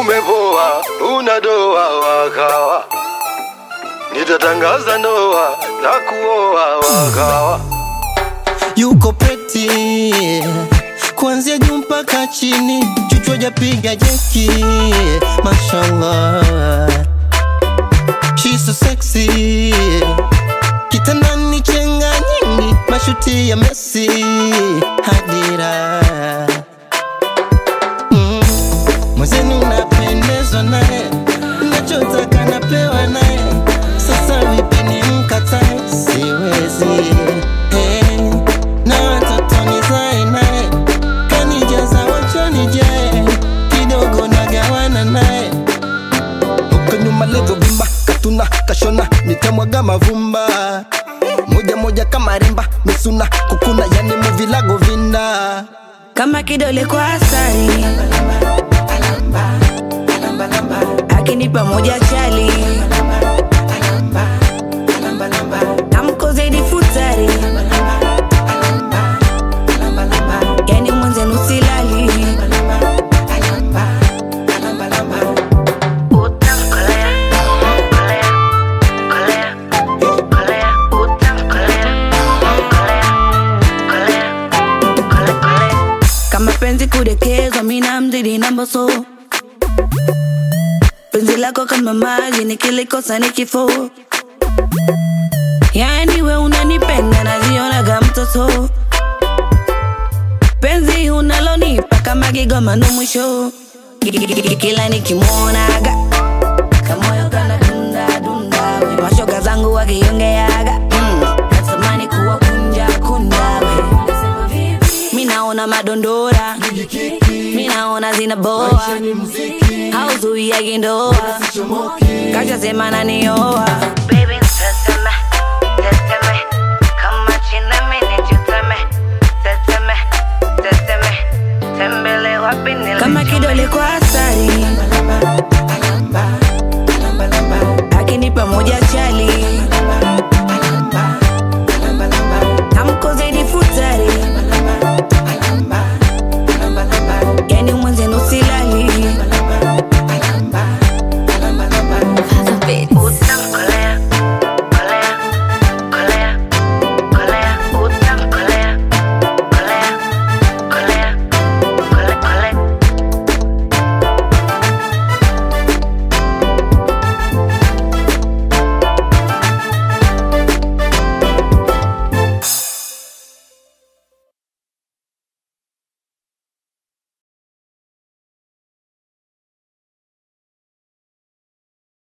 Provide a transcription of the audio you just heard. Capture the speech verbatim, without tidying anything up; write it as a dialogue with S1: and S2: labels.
S1: umepoa, unadoa wakawa, nitatangaza ndoa na kuoa wakawa.
S2: Yuko pretty kuanzia juu mpaka chini, chuchwa japiga jeki, mashallah. She's so sexy, kitandani chenga nyingi, mashuti ya Messi, hadira. mm. Mwenzenu napendezwa nae, nachotaka napewa nae, sasa vipi ni mkatae, siwezi. Hey, na watoto nizae nae, kanijaza wachoni jae, kidogo nagawana nae. Huko nyuma levo bimba, katuna, kashona, nitamwaga mavumba, moja moja kama rimba, misuna, kukuna, yani muvilago vinda.
S3: Kama kidole kwa asali, akinipa moja chali, tamko zaidi futari, yani mwenzenu silali. Kama penzi kudekezwa, mina mzidi namba so. Penzi lako kama maji, nikilikosa ni kifo. Yani we unanipenda, najionaga mtoto. Penzi unalonipa kama gigoma ndo mwisho. Kila nikimwonaga, kamoyo kana dunda dunda. Mashoga zangu wakiongeaga, mm, natamani kuwa kunja kunja we. Minaona madondora, minaona zinaboa, hauzuia gindoa, kacha sema nanioa.